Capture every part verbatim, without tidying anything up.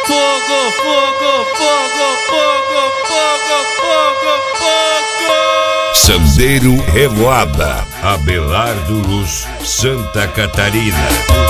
Fogo, fogo, fogo, fogo, fogo, fogo, fogo. Sandeiro Revoada, Abelardo Luz, Santa Catarina.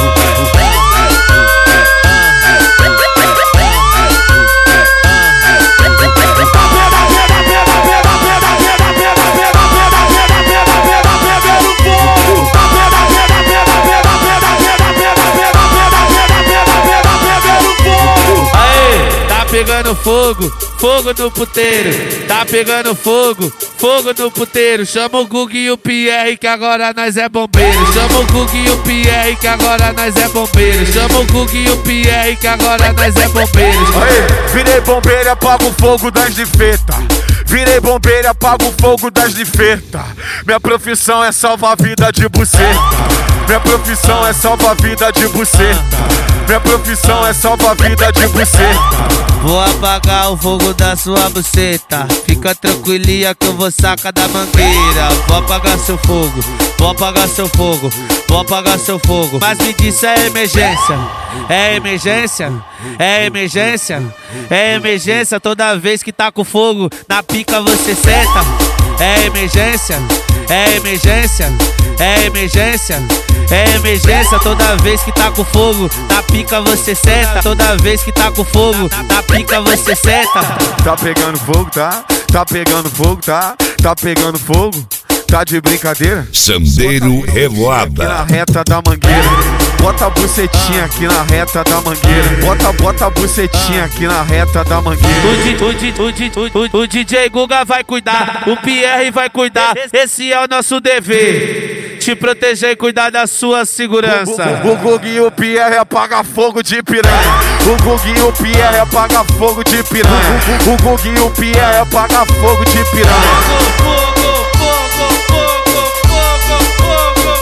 Tá pegando fogo, fogo no puteiro. Tá pegando fogo, fogo no puteiro. Chama o Gugu e o Pierre que agora nós é bombeiro. Chama o Gugu e o Pierre que agora nós é bombeiro. Chama o Gugu e o Pierre que agora nós é bombeiro. Aê, virei bombeiro, apago o fogo das lifetas. Virei bombeiro, apago o fogo das lifetas. Minha profissão é salvar a vida de buceta. Minha profissão é salvar a vida de buceta. Minha profissão é salvar a vida de buceta. Vou apagar o fogo da sua buceta. Fica tranquilinha que eu vou sacar da mangueira. Vou apagar seu fogo, vou apagar seu fogo, vou apagar seu fogo. Mas me disse, é emergência, é emergência, é emergência, é emergência. Toda vez que tá com fogo, na pica você senta. É emergência, é emergência, é emergência, é emergência. Toda vez que tá com fogo, na pica você senta. Toda vez que tá com fogo, na pica você senta. Tá pegando fogo, tá? Tá pegando fogo, tá? Tá pegando fogo? Tá de brincadeira? Sandeiro Revoada. Aqui na reta da mangueira. Bota a bucetinha aqui na reta da mangueira. Bota, bota a bucetinha aqui na reta da mangueira. O, di, o, di, o, di, o, o D J Guga vai cuidar, o Pierre vai cuidar. Esse é o nosso dever, te proteger e cuidar da sua segurança. O, o, o Gugu e o Pierre apaga fogo de piranha. O Gugu e o Pierre apaga fogo de piranha. O Gugu e o Pierre apaga fogo de piranha. Fogo, fogo, fogo, fogo, fogo,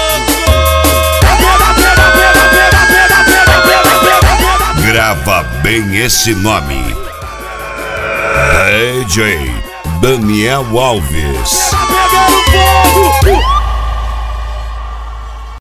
fogo. Grava bem esse nome. D J Daniel Alves. Tá pegando fogo!